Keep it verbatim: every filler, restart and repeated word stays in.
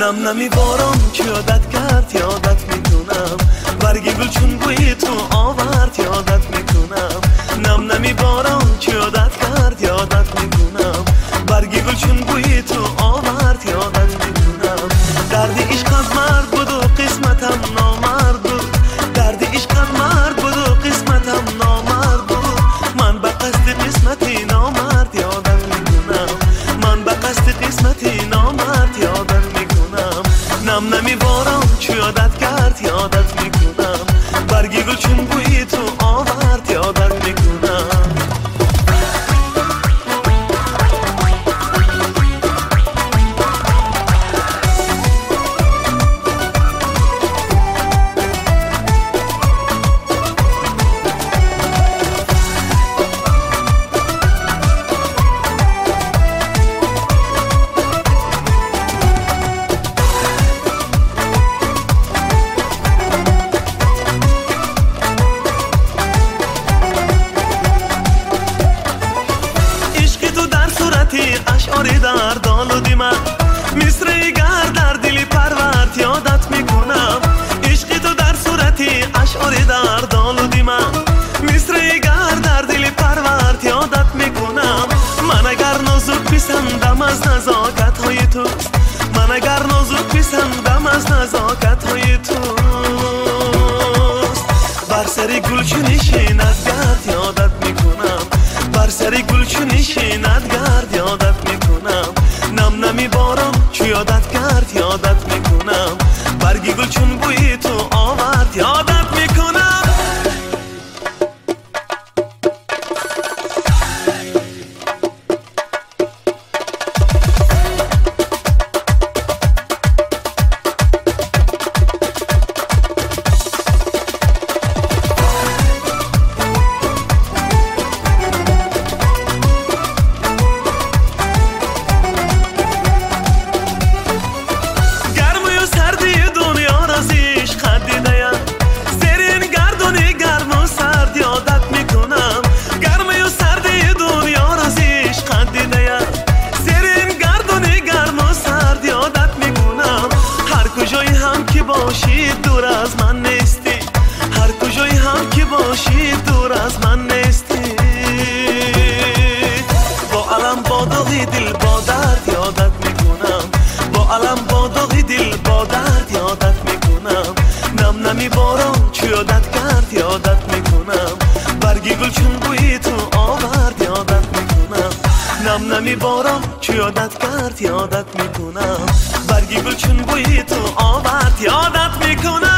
نم نمی باران که یادت کرد یادت میکنم، برگ گل چون بوی تو آورد یادت میکنم. نم نمی باران که یادت کرد یادت میکنم، برگ گل چون بوی تو آورد یادت میکنم. درد عشق از مرد بود و قسمتم نامرد بود، درد عشق از مرد بود و قسمتم نامرد بود. من به قصد قسمتی نامرد یادت میکنم، من به قصد قسمتی نامرد یادت میکنم. نم نمی باران چو یادت کرد یادت میکنم، برگی گل چون بوی تو آورد یادت میکنم. اشعاری در دال و دیمن مصری گر در دلی پرورد یادت میکنم. عشق تو در صورتی اشعاری در دال و دیمن مصری گر در دلی پرورد یادت میکنم. من اگر نازک پسندم از نزاکت های توست، من اگر نازک پسندم از نزاکت های توست. بر سری گل چو نشیند گرد یادت میکنم، بر سری گل چو نشیند گرد یادت میکنم. نم نمی باران چو یادت کرد یادت میکنم، برگی گل چون بوی تو آورد یادت میکنم. باشی دور از من نیستی، هر کجایی هم که باشی دور از من نیستی. با علم با داغی دل با درد یادت میکنم، با علم با داغی دل با درد یادت میکنم. نم نمی باران چو یادت کرد یادت میکنم، برگی گل چون بوی تو آورد یادت میکنم. نم نمی باران چو یادت کرد یادت میکنم، برگی گل چون بوی تو آورد یادت میکنم.